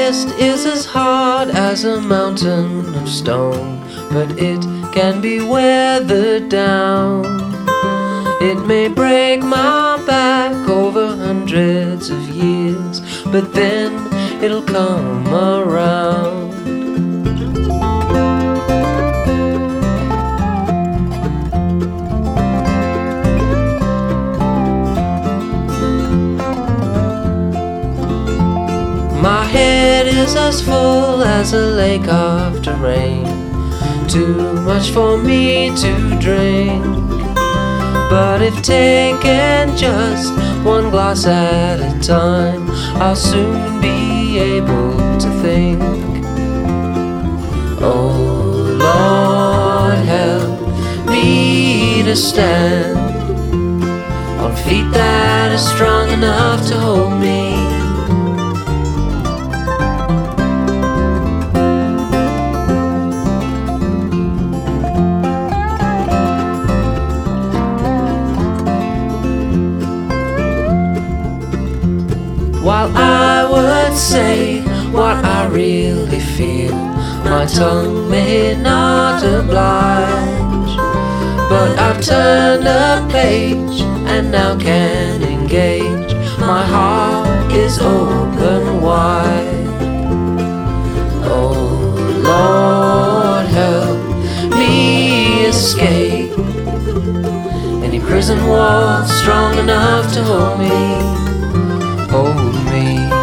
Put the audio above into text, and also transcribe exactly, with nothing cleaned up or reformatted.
chest is as hard as a mountain of stone, but it can be weathered down. It may break my back over hundreds of years, but then it'll come around. My head is as full as a lake after rain, too much for me to drink. But if taken just one glass at a time, I'll soon be able to think. Oh Lord, help me to stand on feet that are strong enough to hold me. While I would say what I really feel, my tongue may not oblige. But I've turned a page and now can engage. My heart is open wide. Oh Lord, help me escape any prison wall strong enough to hold me. Hold me.